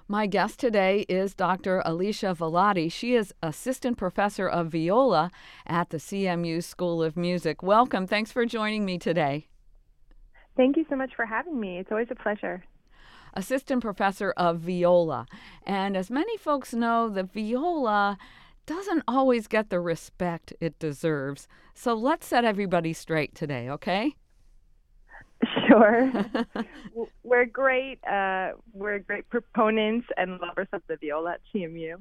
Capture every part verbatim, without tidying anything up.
My guest today is Doctor Alicia Velati. She is assistant professor of viola at the C M U School of Music. Welcome. Thanks for joining me today. Thank you so much for having me. It's always a pleasure. Assistant professor of viola. And as many folks know, the viola doesn't always get the respect it deserves. So let's set everybody straight today, okay? Sure. we're great. Uh, we're great proponents and lovers of the viola at C M U.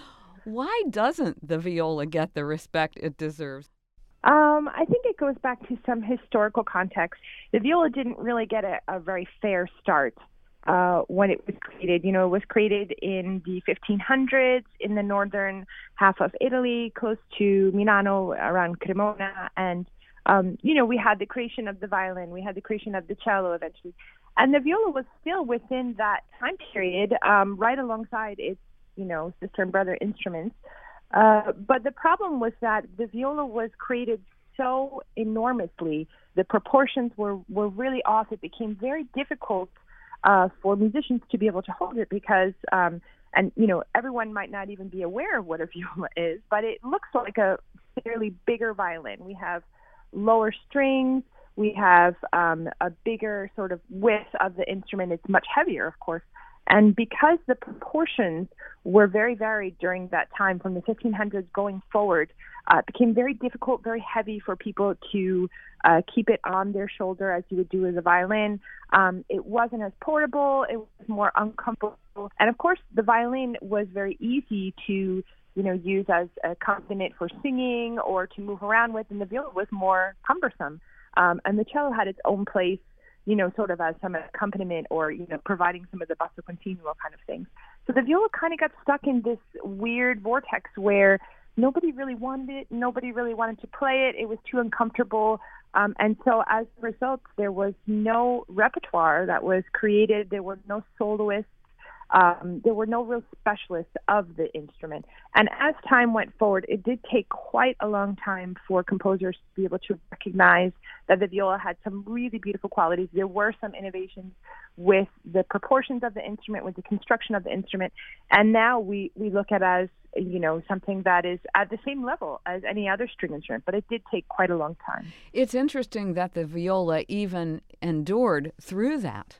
Why doesn't the viola get the respect it deserves? Um, I think it goes back to some historical context. The viola didn't really get a, a very fair start uh, when it was created. You know, it was created in the fifteen hundreds in the northern half of Italy, close to Milano, around Cremona, and Um, you know, we had the creation of the violin, we had the creation of the cello eventually, and the viola was still within that time period, um, right alongside its, you know, sister and brother instruments. Uh, but the problem was that the viola was created so enormously, the proportions were, were really off. It became very difficult uh, for musicians to be able to hold it because, um, and, you know, everyone might not even be aware of what a viola is, but it looks like a fairly bigger violin. We have lower strings, we have um, a bigger sort of width of the instrument. It's much heavier, of course. And because the proportions were very varied during that time, from the fifteen hundreds going forward, uh, it became very difficult, very heavy for people to uh, keep it on their shoulder as you would do with a violin. Um, it wasn't as portable, it was more uncomfortable. And of course, the violin was very easy to you know, use as a accompaniment for singing or to move around with, and the viola was more cumbersome. Um, and the cello had its own place, you know, sort of as some accompaniment or, you know, providing some of the basso continuo kind of things. So the viola kind of got stuck in this weird vortex where nobody really wanted it, nobody really wanted to play it, it was too uncomfortable. Um, and so as a result, there was no repertoire that was created, there were no soloists. Um, there were no real specialists of the instrument. And as time went forward, it did take quite a long time for composers to be able to recognize that the viola had some really beautiful qualities. There were some innovations with the proportions of the instrument, with the construction of the instrument. And now we, we look at it as, you know, something that is at the same level as any other string instrument. But it did take quite a long time. It's interesting that the viola even endured through that.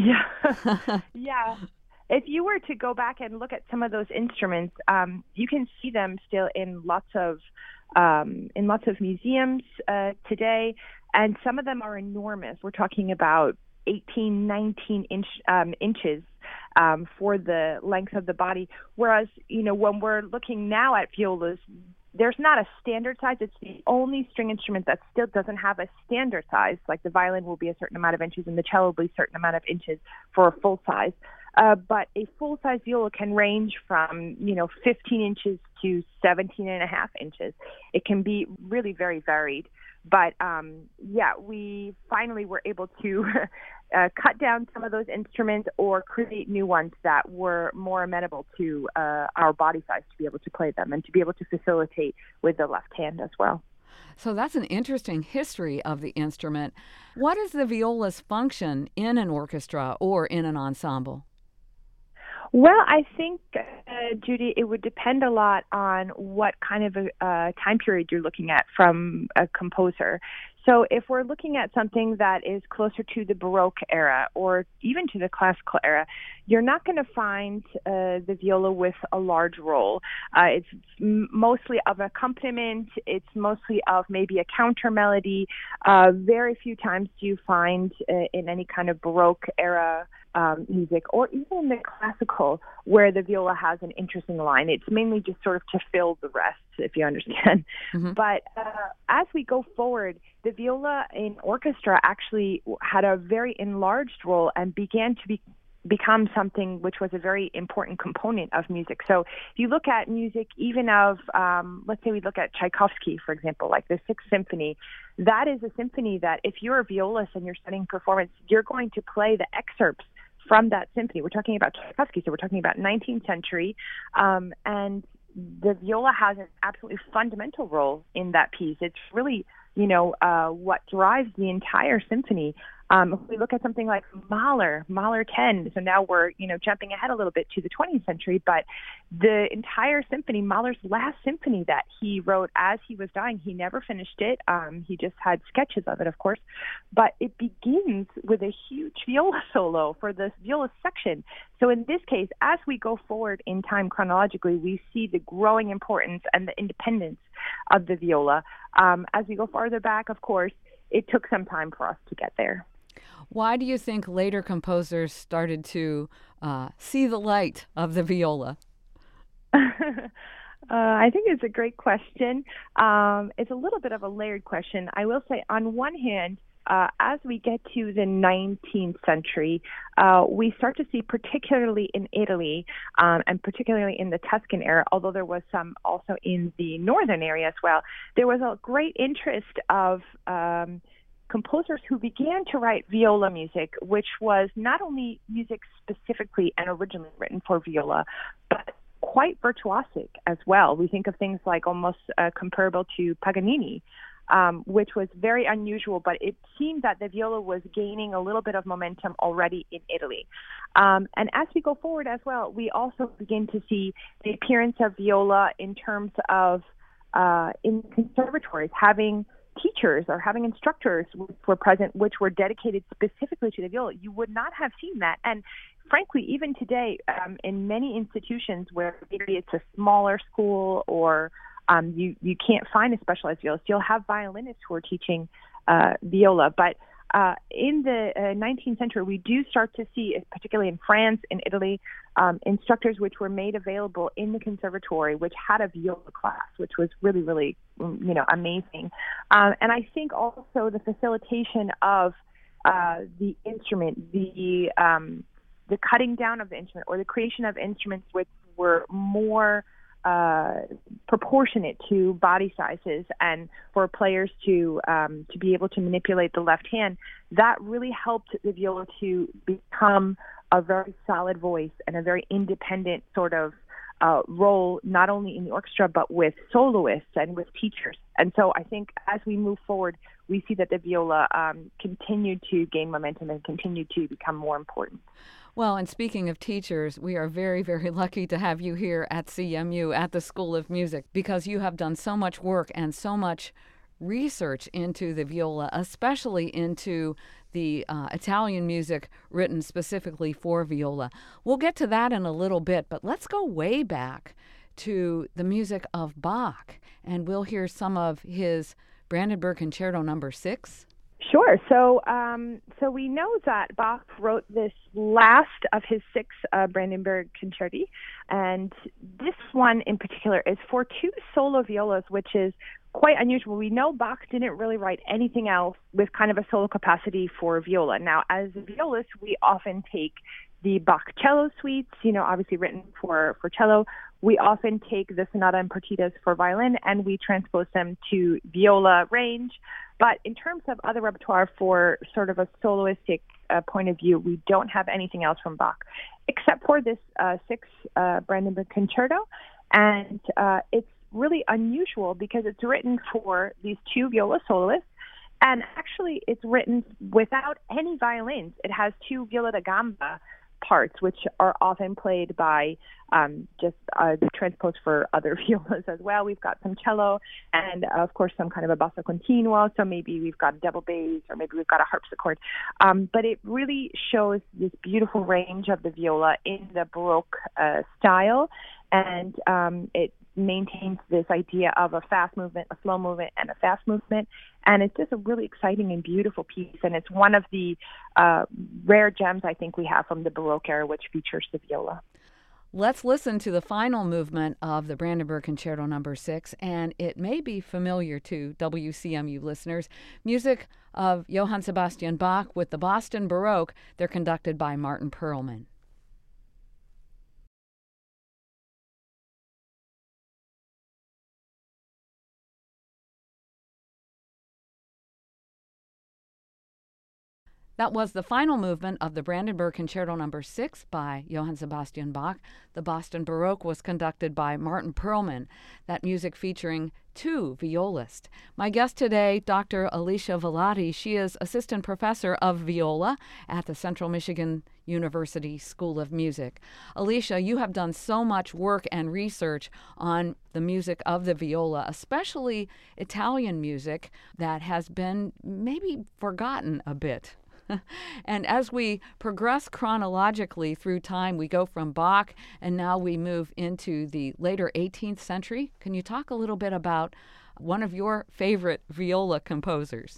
Yeah. yeah. If you were to go back and look at some of those instruments, um, you can see them still in lots of um, in lots of museums uh, today, and some of them are enormous. We're talking about eighteen, nineteen inch um, inches um, for the length of the body. Whereas, you know, when we're looking now at violas, there's not a standard size. It's the only string instrument that still doesn't have a standard size. Like the violin will be a certain amount of inches, and the cello will be a certain amount of inches for a full size. Uh, but a full-size viola can range from, you know, fifteen inches to seventeen and a half inches. It can be really very varied. But, um, yeah, we finally were able to uh, cut down some of those instruments or create new ones that were more amenable to uh, our body size to be able to play them and to be able to facilitate with the left hand as well. So that's an interesting history of the instrument. What is the viola's function in an orchestra or in an ensemble? Well, I think, uh, Judy, it would depend a lot on what kind of a uh, time period you're looking at from a composer. So if we're looking at something that is closer to the Baroque era or even to the classical era, you're not going to find uh, the viola with a large role. Uh, it's m- mostly of accompaniment. It's mostly of maybe a counter melody. Uh, very few times do you find uh, in any kind of Baroque era Um, music, or even the classical, where the viola has an interesting line. It's mainly just sort of to fill the rest, if you understand. Mm-hmm. But uh, as we go forward, the viola in orchestra actually had a very enlarged role and began to be become something which was a very important component of music. So if you look at music, even of, um, let's say we look at Tchaikovsky, for example, like the Sixth Symphony, that is a symphony that if you're a violist and you're studying performance, you're going to play the excerpts from that symphony. We're talking about Tchaikovsky, so we're talking about nineteenth century, um, and the viola has an absolutely fundamental role in that piece. It's really, you know, uh, what drives the entire symphony. Um, if we look at something like Mahler, Mahler ten, so now we're, you know, jumping ahead a little bit to the twentieth century, but the entire symphony, Mahler's last symphony that he wrote as he was dying, he never finished it. Um, he just had sketches of it, of course, but it begins with a huge viola solo for the viola section. So in this case, as we go forward in time chronologically, we see the growing importance and the independence of the viola. Um, as we go farther back, of course, it took some time for us to get there. Why do you think later composers started to uh, see the light of the viola? uh, I think it's a great question. Um, it's a little bit of a layered question. I will say, on one hand, uh, as we get to the nineteenth century, uh, we start to see, particularly in Italy, um, and particularly in the Tuscan era, although there was some also in the northern area as well, there was a great interest of um, composers who began to write viola music, which was not only music specifically and originally written for viola, but quite virtuosic as well. We think of things like almost uh, comparable to Paganini, um, which was very unusual, but it seemed that the viola was gaining a little bit of momentum already in Italy. Um, and as we go forward as well, we also begin to see the appearance of viola in terms of uh, in conservatories, having teachers or having instructors were present which were dedicated specifically to the viola. You would not have seen that. And frankly, even today, um, in many institutions where maybe it's a smaller school or um, you, you can't find a specialized violist, you'll have violinists who are teaching uh, viola. But uh, in the uh, nineteenth century, we do start to see, particularly in France, in Italy, um, instructors which were made available in the conservatory, which had a viola class, which was really, really, you know, amazing. Um, and I think also the facilitation of uh, the instrument, the um, the cutting down of the instrument, or the creation of instruments which were more uh, proportionate to body sizes and for players to um, to be able to manipulate the left hand, that really helped the viola to become a very solid voice and a very independent sort of uh, role, not only in the orchestra, but with soloists and with teachers. And so I think as we move forward, we see that the viola um, continued to gain momentum and continued to become more important. Well, and speaking of teachers, we are very, very lucky to have you here at C M U at the School of Music, because you have done so much work and so much research into the viola, especially into the uh, Italian music written specifically for viola. We'll get to that in a little bit, but let's go way back to the music of Bach, and we'll hear some of his Brandenburg Concerto number six. Sure. So, um, so we know that Bach wrote this last of his six uh, Brandenburg Concerti, and this one in particular is for two solo violas, which is quite unusual. We know Bach didn't really write anything else with kind of a solo capacity for viola. Now, as a violist, we often take the Bach cello suites, you know, obviously written for, for cello. We often take the sonata and partitas for violin, and we transpose them to viola range. But in terms of other repertoire for sort of a soloistic uh, point of view, we don't have anything else from Bach, except for this uh, six uh, Brandenburg Concerto. And uh, it's really unusual because it's written for these two viola soloists. And actually, it's written without any violins. It has two viola da gamba parts, which are often played by um, just uh, transposed for other violas as well. We've got some cello and, uh, of course, some kind of a basso continuo. So maybe we've got a double bass, or maybe we've got a harpsichord. Um, but it really shows this beautiful range of the viola in the Baroque uh, style, and um, it maintains this idea of a fast movement, a slow movement, and a fast movement. And it's just a really exciting and beautiful piece. And it's one of the uh, rare gems I think we have from the Baroque era, which features the viola. Let's listen to the final movement of the Brandenburg Concerto number six, and it may be familiar to W C M U listeners. Music of Johann Sebastian Bach with the Boston Baroque. They're conducted by Martin Perlman. That was the final movement of the Brandenburg Concerto Number six by Johann Sebastian Bach. The Boston Baroque was conducted by Martin Perlman, that music featuring two violists. My guest today, Doctor Alicia Velati. She is assistant professor of viola at the Central Michigan University School of Music. Alicia, you have done so much work and research on the music of the viola, especially Italian music that has been maybe forgotten a bit. And as we progress chronologically through time, we go from Bach and now we move into the later eighteenth century. Can you talk a little bit about one of your favorite viola composers?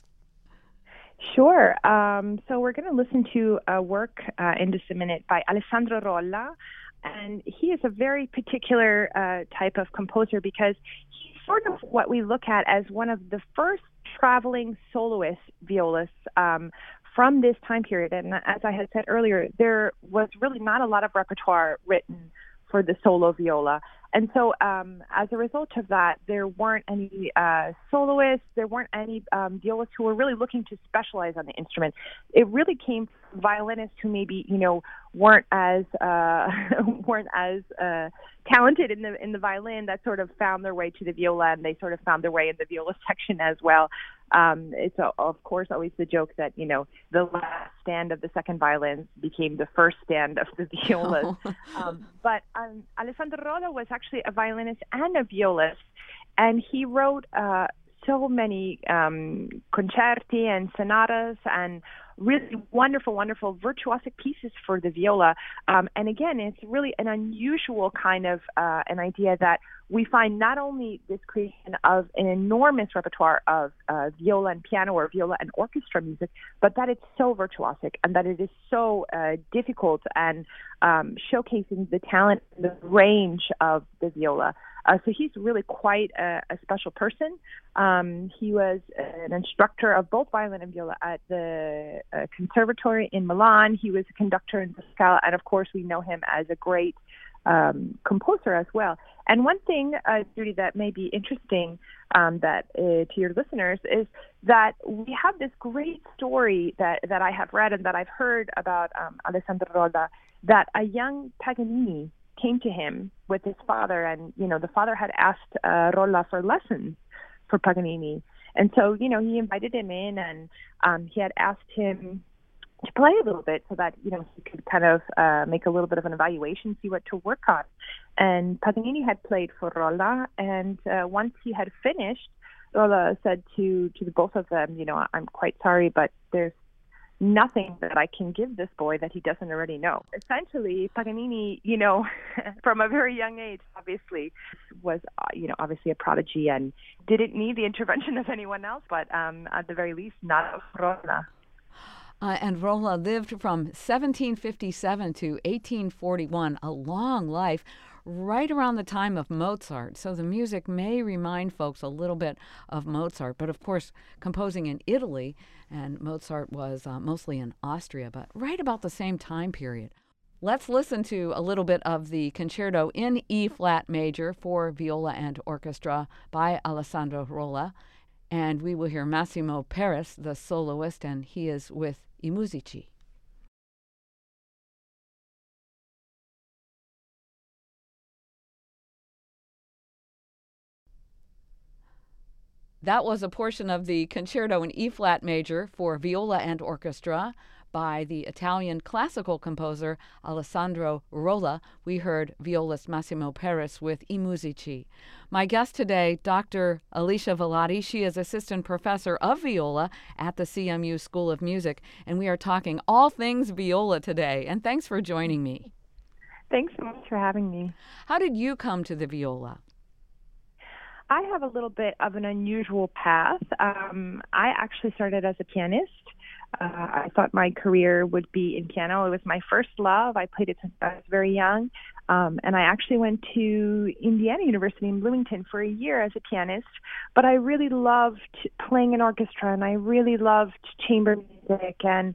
Sure. Um, so we're going to listen to a work uh, in just a minute by Alessandro Rolla. And he is a very particular uh, type of composer because he's sort of what we look at as one of the first traveling soloist violists um, from this time period. And as I had said earlier, there was really not a lot of repertoire written for the solo viola. And so um, as a result of that, there weren't any uh, soloists, there weren't any um, violists who were really looking to specialize on the instrument. It really came from violinists who maybe, you know, weren't as uh, weren't as uh, talented in the in the violin that sort of found their way to the viola, and they sort of found their way in the viola section as well. Um, it's uh, of course always the joke that, you know, the last stand of the second violins became the first stand of the violas. um, but um, Alessandro Rolla was actually a violinist and a violist, and he wrote uh, so many um, concerti and sonatas and really wonderful, wonderful virtuosic pieces for the viola. Um, and again, it's really an unusual kind of uh, an idea that we find not only this creation of an enormous repertoire of uh, viola and piano or viola and orchestra music, but that it's so virtuosic and that it is so uh, difficult and um, showcasing the talent and the range of the viola. Uh, so he's really quite a, a special person. Um, he was an instructor of both violin and viola at the uh, Conservatory in Milan. He was a conductor in the Scala, and of course we know him as a great um, composer as well. And one thing, uh, Judy, that may be interesting um, that uh, to your listeners is that we have this great story that, that I have read and that I've heard about um, Alessandro Rolla, that a young Paganini came to him with his father, and, you know, the father had asked uh, Rolla for lessons for Paganini. And so, you know, he invited him in, and um, he had asked him to play a little bit so that, you know, he could kind of uh, make a little bit of an evaluation, see what to work on. And Paganini had played for Rolla, and uh, once he had finished, Rolla said to, to the both of them, you know, I'm quite sorry, but there's nothing that I can give this boy that he doesn't already know. Essentially, Paganini, you know, from a very young age, obviously, was, uh, you know, obviously a prodigy and didn't need the intervention of anyone else, but um, at the very least, not of Rolla. Uh, and Rolla lived from seventeen fifty-seven to eighteen forty-one, a long life, right around the time of Mozart. So the music may remind folks a little bit of Mozart, but of course, composing in Italy, and Mozart was uh, mostly in Austria, but right about the same time period. Let's listen to a little bit of the concerto in E-flat major for viola and orchestra by Alessandro Rolla. And we will hear Massimo Paris, the soloist, and he is with I Musici. That was a portion of the concerto in E-flat major for viola and orchestra by the Italian classical composer Alessandro Rolla. We heard violist Massimo Paris with I Musici. My guest today, Doctor Alicia Velati. She is assistant professor of viola at the C M U School of Music, and we are talking all things viola today. And thanks for joining me. Thanks so much for having me. How did you come to the viola? I have a little bit of an unusual path. Um, I actually started as a pianist. Uh, I thought my career would be in piano. It was my first love. I played it since I was very young. Um, and I actually went to Indiana University in Bloomington for a year as a pianist. But I really loved playing in orchestra, and I really loved chamber music. And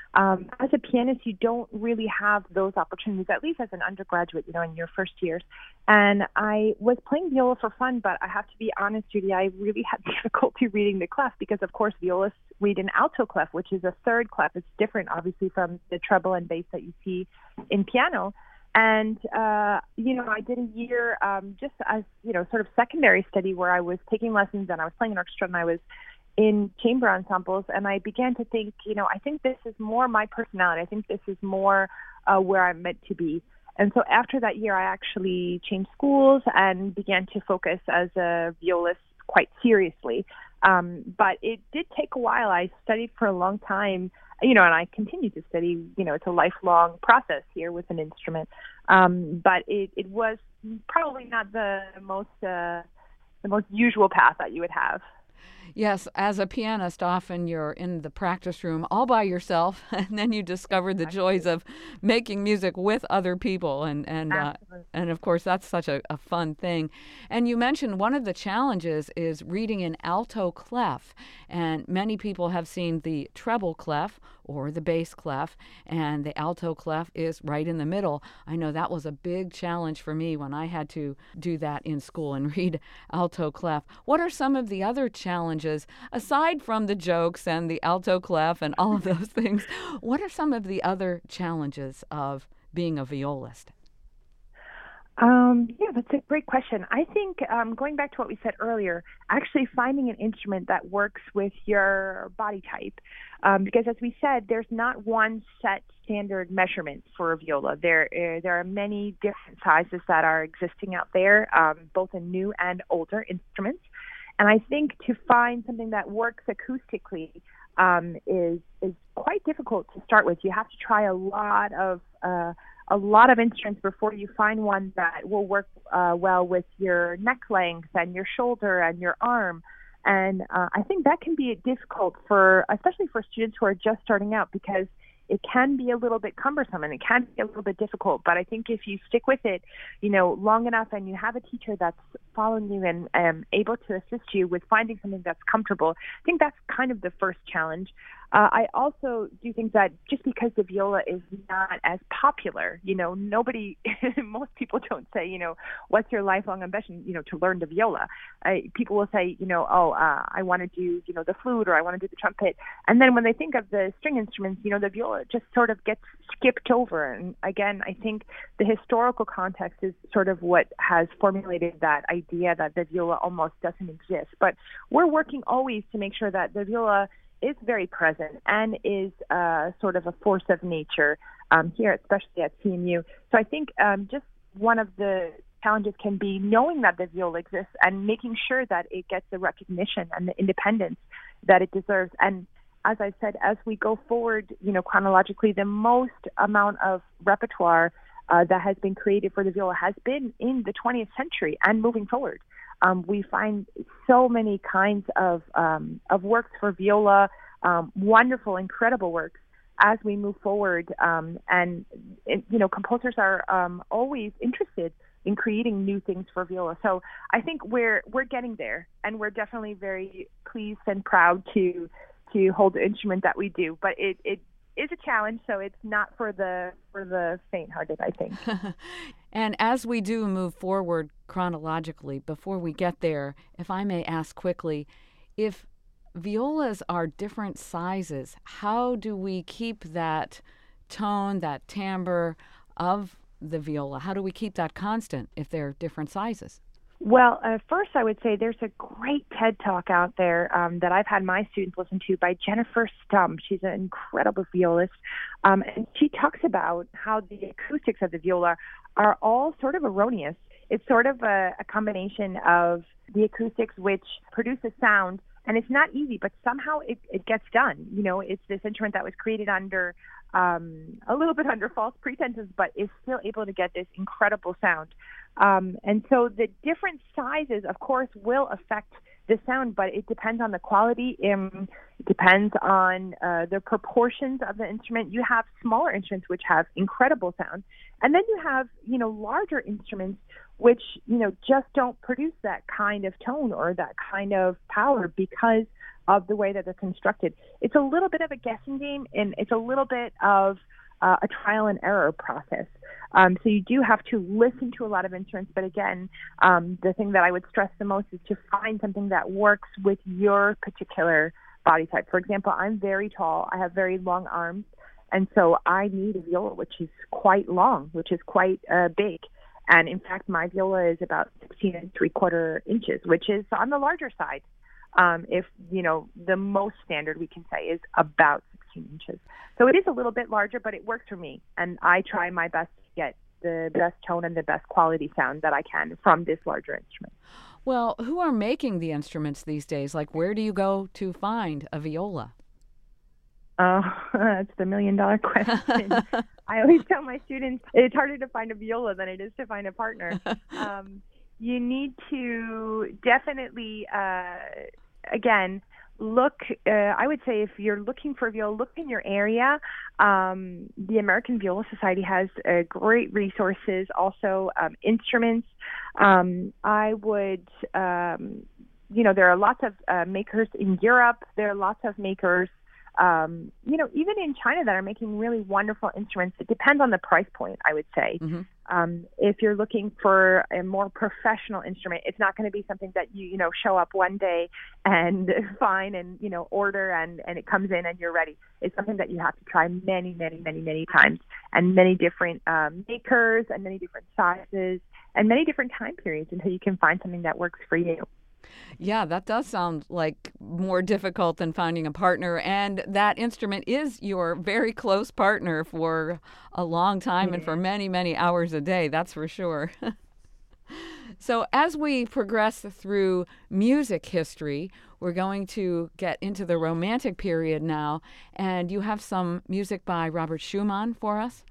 Um, as a pianist, you don't really have those opportunities, at least as an undergraduate, you know, in your first years. And I was playing viola for fun, but I have to be honest, Judy, I really had difficulty reading the clef because, of course, violists read an alto clef, which is a third clef. It's different, obviously, from the treble and bass that you see in piano. And, uh, you know, I did a year um, just as, you know, sort of secondary study where I was taking lessons and I was playing an orchestra and I was in chamber ensembles. And I began to think, you know, I think this is more my personality. I think this is more uh, where I'm meant to be. And so after that year, I actually changed schools and began to focus as a violist quite seriously. Um, but it did take a while. I studied for a long time, you know, and I continue to study. You know, it's a lifelong process here with an instrument. Um, but it, it was probably not the most uh, the most usual path that you would have. Yes, as a pianist, often you're in the practice room all by yourself, and then you discover the joys of making music with other people, and and uh, and of course that's such a, a fun thing. And you mentioned one of the challenges is reading an alto clef, and many people have seen the treble clef or the bass clef, and the alto clef is right in the middle. I know that was a big challenge for me when I had to do that in school and read alto clef. What are some of the other challenges? Aside from the jokes and the alto clef and all of those things, what are some of the other challenges of being a violist? Um, yeah, that's a great question. I think um, going back to what we said earlier, actually finding an instrument that works with your body type. Um, because as we said, there's not one set standard measurement for a viola. There, uh, there are many different sizes that are existing out there, um, both in new and older instruments. And I think to find something that works acoustically um, is is quite difficult to start with. You have to try a lot of uh, a lot of instruments before you find one that will work uh, well with your neck length and your shoulder and your arm. And uh, I think that can be difficult for, especially for students who are just starting out, because it can be a little bit cumbersome and it can be a little bit difficult. But I think if you stick with it, you know, long enough and you have a teacher that's following you and um, able to assist you with finding something that's comfortable, I think that's kind of the first challenge. Uh, I also do think that just because the viola is not as popular, you know, nobody, most people don't say, you know, what's your lifelong ambition, you know, to learn the viola. Uh, people will say, you know, oh, uh, I want to do, you know, the flute or I want to do the trumpet. And then when they think of the string instruments, you know, the viola just sort of gets skipped over. And again, I think the historical context is sort of what has formulated that idea that the viola almost doesn't exist. But we're working always to make sure that the viola is very present and is uh, sort of a force of nature um, here, especially at C M U. So I think um, just one of the challenges can be knowing that the viola exists and making sure that it gets the recognition and the independence that it deserves. And as I said, as we go forward, you know, chronologically, the most amount of repertoire uh, that has been created for the viola has been in the twentieth century and moving forward. Um, we find so many kinds of um, of works for viola, um, wonderful, incredible works as we move forward. Um, and, it, you know, composers are um, always interested in creating new things for viola. So I think we're we're getting there, and we're definitely very pleased and proud to to hold the instrument that we do. But it, it is a challenge, so it's not for the for the faint-hearted, I think. And as we do move forward chronologically, before we get there, if I may ask quickly, if violas are different sizes, how do we keep that tone, that timbre of the viola? How do we keep that constant if they're different sizes? Well, uh, first I would say there's a great TED Talk out there um, that I've had my students listen to by Jennifer Stump. She's an incredible violist, um, and she talks about how the acoustics of the viola are all sort of erroneous. It's sort of a, a combination of the acoustics which produce a sound, and it's not easy, but somehow it, it gets done. You know, it's this instrument that was created under um, a little bit under false pretenses, but is still able to get this incredible sound. Um, and so the different sizes, of course, will affect the sound, but it depends on the quality. Um, it depends on uh, the proportions of the instrument. You have smaller instruments which have incredible sound, and then you have, you know, larger instruments which, you know, just don't produce that kind of tone or that kind of power because of the way that they're constructed. It's a little bit of a guessing game, and it's a little bit of uh, a trial and error process. Um, so you do have to listen to a lot of instruments, but again, um, the thing that I would stress the most is to find something that works with your particular body type. For example, I'm very tall. I have very long arms, and so I need a viola which is quite long, which is quite uh, big. And in fact, my viola is about sixteen and three quarter inches, which is on the larger side. Um, if, you know, the most standard we can say is about sixteen inches. So it is a little bit larger, but it works for me. And I try my best to get the best tone and the best quality sound that I can from this larger instrument. Well, who are making the instruments these days? Like, where do you go to find a viola? Oh, that's the million dollar question. I always tell my students it's harder to find a viola than it is to find a partner. Um, you need to definitely, uh, again, look, uh, I would say if you're looking for a viola, look in your area. Um, the American Viola Society has uh, great resources, also um, instruments. Um, I would, um, you know, there are lots of uh, makers in Europe. There are lots of makers Um, you know, even in China that are making really wonderful instruments. It depends on the price point, I would say. Mm-hmm. Um, if you're looking for a more professional instrument, it's not going to be something that you, you know, show up one day and find and, you know, order and, and it comes in and you're ready. It's something that you have to try many, many, many, many times, and many different um, makers and many different sizes and many different time periods until you can find something that works for you. Yeah, that does sound like more difficult than finding a partner. And that instrument is your very close partner for a long time mm-hmm. and for many, many hours a day, that's for sure. So as we progress through music history, we're going to get into the Romantic period now. And you have some music by Robert Schumann for us?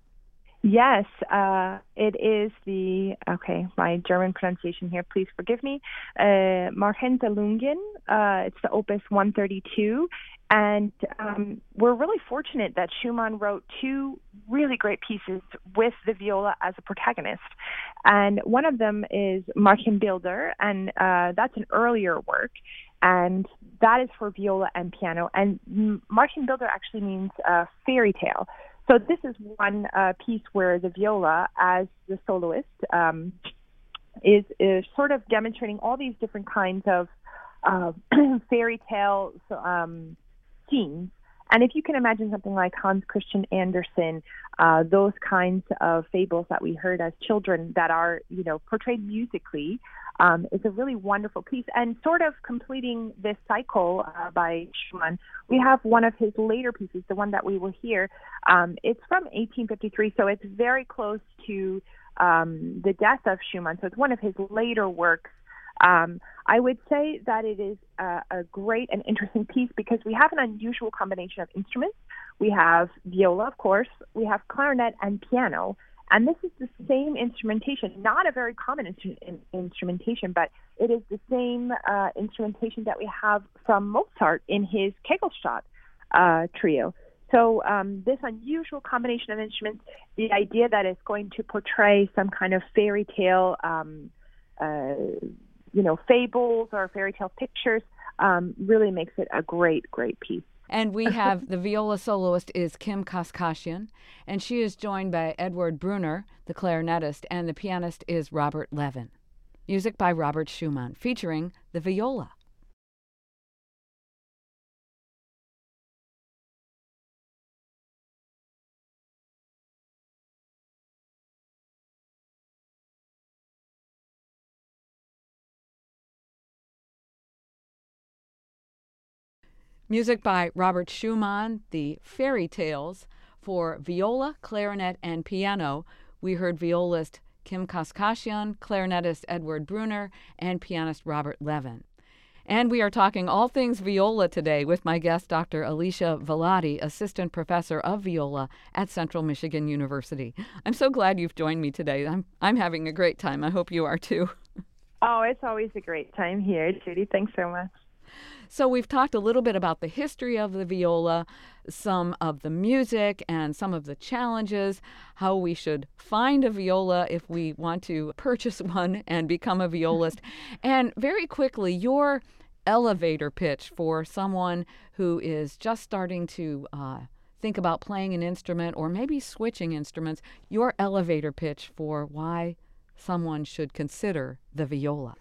Yes, uh, it is the, okay, my German pronunciation here, please forgive me, uh, Morgenselungen. Uh, it's the Opus one thirty-two. And um, we're really fortunate that Schumann wrote two really great pieces with the viola as a protagonist. And one of them is Märchenbilder, and uh, that's an earlier work. And that is for viola and piano. And Märchenbilder actually means uh, fairy tale. So this is one uh, piece where the viola, as the soloist, um, is, is sort of demonstrating all these different kinds of uh, fairy tale um, scenes. And if you can imagine something like Hans Christian Andersen, uh, those kinds of fables that we heard as children that are, you know, portrayed musically, um, is a really wonderful piece. And sort of completing this cycle uh, by Schumann, we have one of his later pieces, the one that we will hear. Um, it's from eighteen fifty-three, so it's very close to um, the death of Schumann. So it's one of his later works. Um, I would say that it is a, a great and interesting piece because we have an unusual combination of instruments. We have viola, of course, we have clarinet and piano, and this is the same instrumentation, not a very common instru- in, instrumentation, but it is the same uh, instrumentation that we have from Mozart in his Kegelstadt uh, trio. So um, this unusual combination of instruments, the idea that it's going to portray some kind of fairy tale um, uh, you know, fables or fairy tale pictures, um, really makes it a great, great piece. And we have the viola soloist is Kim Kaskashian, and she is joined by Edward Brunner, the clarinetist, and the pianist is Robert Levin. Music by Robert Schumann, featuring the viola. Music by Robert Schumann, the fairy tales for viola, clarinet, and piano. We heard violist Kim Kaskashian, clarinetist Edward Brunner, and pianist Robert Levin. And we are talking all things viola today with my guest, Doctor Alicia Velati, Assistant Professor of Viola at Central Michigan University. I'm so glad you've joined me today. I'm, I'm having a great time. I hope you are too. Oh, it's always a great time here, Judy. Thanks so much. So we've talked a little bit about the history of the viola, some of the music and some of the challenges, how we should find a viola if we want to purchase one and become a violist. And very quickly, your elevator pitch for someone who is just starting to uh, think about playing an instrument or maybe switching instruments, your elevator pitch for why someone should consider the viola?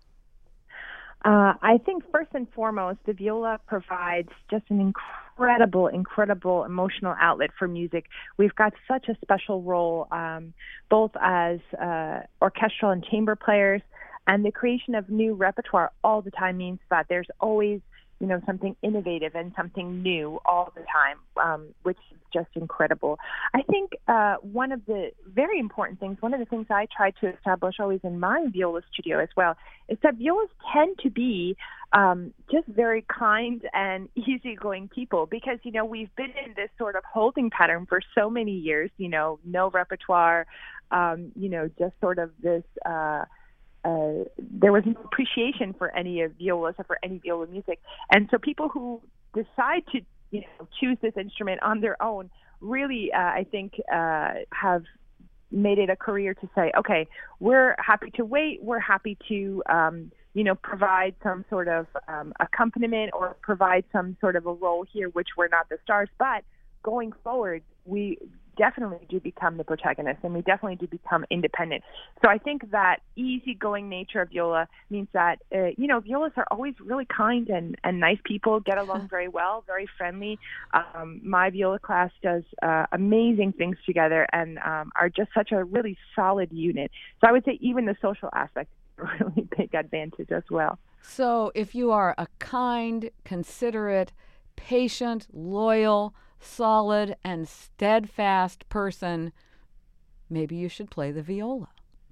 Uh, I think first and foremost, the viola provides just an incredible, incredible emotional outlet for music. We've got such a special role, um, both as uh, orchestral and chamber players, and the creation of new repertoire all the time means that there's always, you know, something innovative and something new all the time, um, which is just incredible. I think uh, one of the very important things, one of the things I try to establish always in my viola studio as well, is that violas tend to be um, just very kind and easygoing people because, you know, we've been in this sort of holding pattern for so many years, you know, no repertoire, um, you know, just sort of this... Uh, Uh, there was no appreciation for any of violas or for any viola music. And so people who decide to, you know, choose this instrument on their own really, uh, I think, uh, have made it a career to say, okay, we're happy to wait. We're happy to, um, you know, provide some sort of um, accompaniment or provide some sort of a role here, which we're not the stars. But going forward, we definitely do become the protagonist, and we definitely do become independent. So I think that easygoing nature of viola means that, uh, you know, violas are always really kind and, and nice people, get along very well, very friendly. Um, my viola class does uh, amazing things together and um, are just such a really solid unit. So I would say even the social aspect is a really big advantage as well. So if you are a kind, considerate, patient, loyal, solid, and steadfast person, maybe you should play the viola.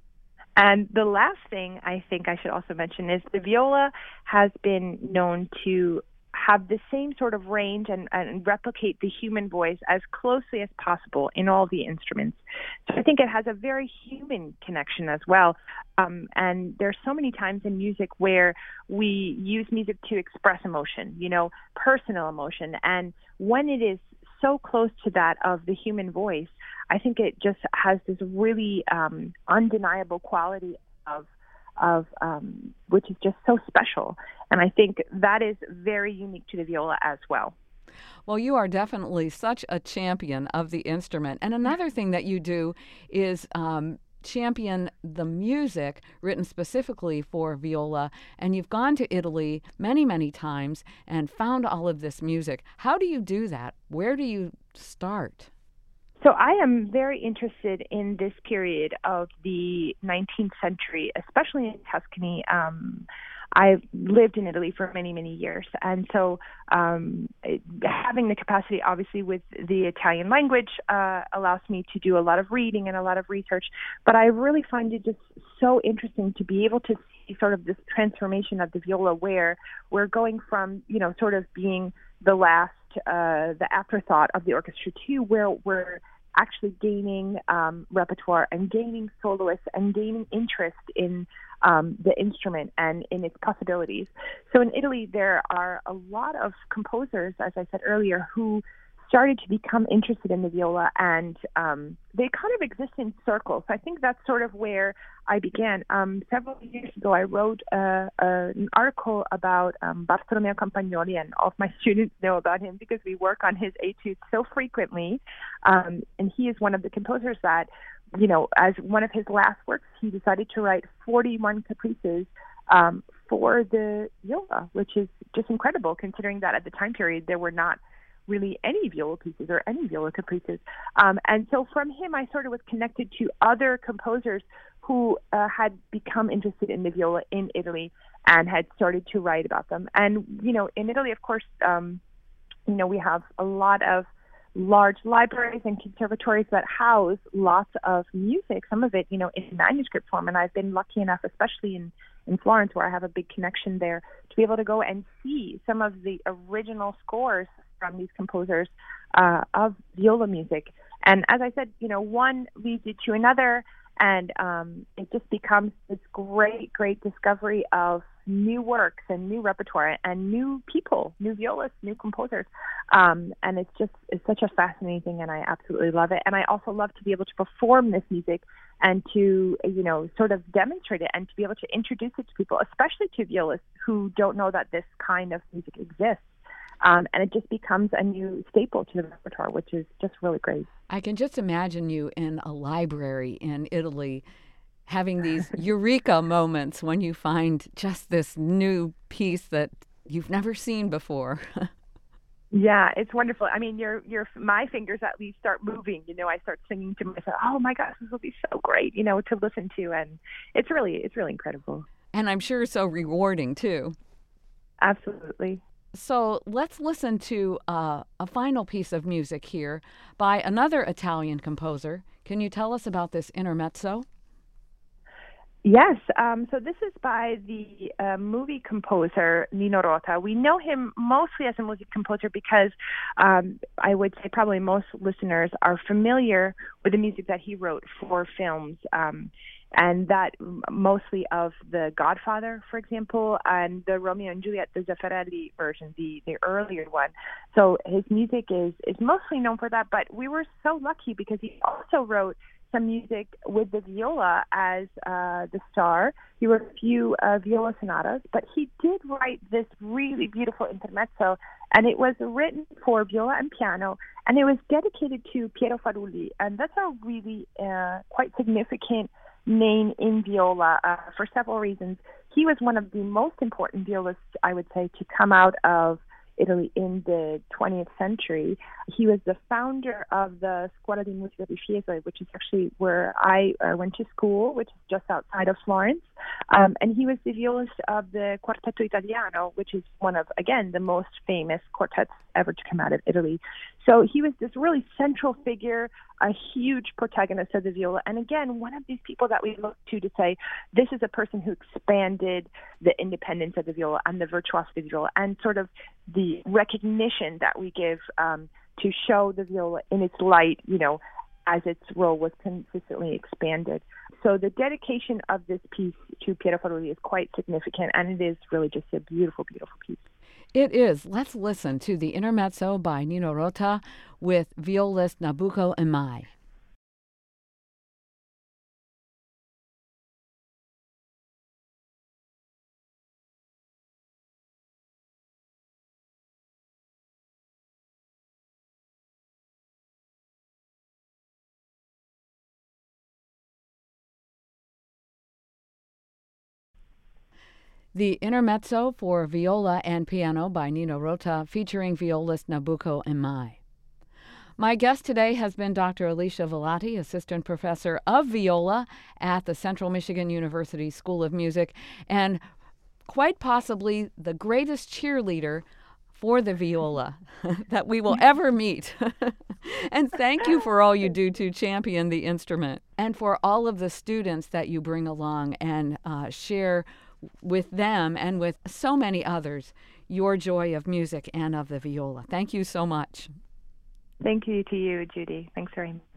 And the last thing I think I should also mention is the viola has been known to have the same sort of range and, and replicate the human voice as closely as possible in all the instruments. So I think it has a very human connection as well. Um, and there's so many times in music where we use music to express emotion, you know, personal emotion. And when it is so close to that of the human voice, I think it just has this really um, undeniable quality of of um, which is just so special. And I think that is very unique to the viola as well. Well, you are definitely such a champion of the instrument. And another thing that you do is um, champion the music written specifically for viola. And you've gone to Italy many, many times and found all of this music. How do you do that? Where do you start? So I am very interested in this period of the nineteenth century, especially in Tuscany. Um, I've lived in Italy for many, many years. And so um, having the capacity, obviously, with the Italian language uh, allows me to do a lot of reading and a lot of research. But I really find it just so interesting to be able to see sort of this transformation of the viola where we're going from, you know, sort of being the last, uh, the afterthought of the orchestra to where we're actually gaining um, repertoire and gaining soloists and gaining interest in um, the instrument and in its possibilities. So in Italy, there are a lot of composers, as I said earlier, who started to become interested in the viola, and um, they kind of exist in circles. I think that's sort of where I began. Um, several years ago, I wrote uh, uh, an article about um, Bartolomeo Campagnoli, and all of my students know about him because we work on his etudes so frequently. Um, and he is one of the composers that, you know, as one of his last works, he decided to write forty-one caprices um, for the viola, which is just incredible considering that at the time period there were not really any viola pieces or any viola caprices. Um, and so from him, I sort of was connected to other composers who uh, had become interested in the viola in Italy and had started to write about them. And, you know, in Italy, of course, um, you know, we have a lot of large libraries and conservatories that house lots of music, some of it, you know, in manuscript form. And I've been lucky enough, especially in, in Florence, where I have a big connection there, to be able to go and see some of the original scores from these composers uh, of viola music. And as I said, you know, one leads you to another, and um, it just becomes this great, great discovery of new works and new repertoire and new people, new violists, new composers. Um, and it's just it's such a fascinating thing, and I absolutely love it. And I also love to be able to perform this music and to, you know, sort of demonstrate it and to be able to introduce it to people, especially to violists who don't know that this kind of music exists. Um, and it just becomes a new staple to the repertoire, which is just really great. I can just imagine you in a library in Italy having these eureka moments when you find just this new piece that you've never seen before. Yeah, it's wonderful. I mean, your your my fingers at least start moving. You know, I start singing to myself, "Oh my gosh, this will be so great," you know, to listen to, and it's really it's really incredible. And I'm sure so rewarding too. Absolutely. So let's listen to uh, a final piece of music here by another Italian composer. Can you tell us about this intermezzo? Yes. Um, so this is by the uh, movie composer Nino Rota. We know him mostly as a music composer because um, I would say probably most listeners are familiar with the music that he wrote for films. Um, and that mostly of The Godfather, for example, and the Romeo and Juliet, the Zeffirelli version, the, the earlier one. So his music is, is mostly known for that, but we were so lucky because he also wrote some music with the viola as uh, the star. He wrote a few uh, viola sonatas, but he did write this really beautiful intermezzo, and it was written for viola and piano, and it was dedicated to Piero Farulli, and that's a really uh, quite significant name in viola uh, for several reasons. He was one of the most important violists, I would say, to come out of Italy in the twentieth century. He was the founder of the Scuola di Musica di Fiesole, which is actually where I uh, went to school, which is just outside of Florence. Um, and he was the violist of the Quartetto Italiano, which is one of, again, the most famous quartets ever to come out of Italy. So he was this really central figure, a huge protagonist of the viola. And again, one of these people that we look to to say, this is a person who expanded the independence of the viola and the virtuosity of the viola and sort of the recognition that we give um, to show the viola in its light, you know, as its role was consistently expanded. So the dedication of this piece to Piero Farulli is quite significant, and it is really just a beautiful, beautiful piece. It is. Let's listen to the intermezzo by Nino Rota with violist Nabucco Imai. The intermezzo for viola and piano by Nino Rota, featuring violist Nabucco Imai. My guest today has been Doctor Alicia Velati, Assistant Professor of Viola at the Central Michigan University School of Music, and quite possibly the greatest cheerleader for the viola that we will ever meet. And thank you for all you do to champion the instrument and for all of the students that you bring along and uh, share with them and with so many others your joy of music and of the viola. Thank you so much. Thank you to you, Judy. Thanks very much.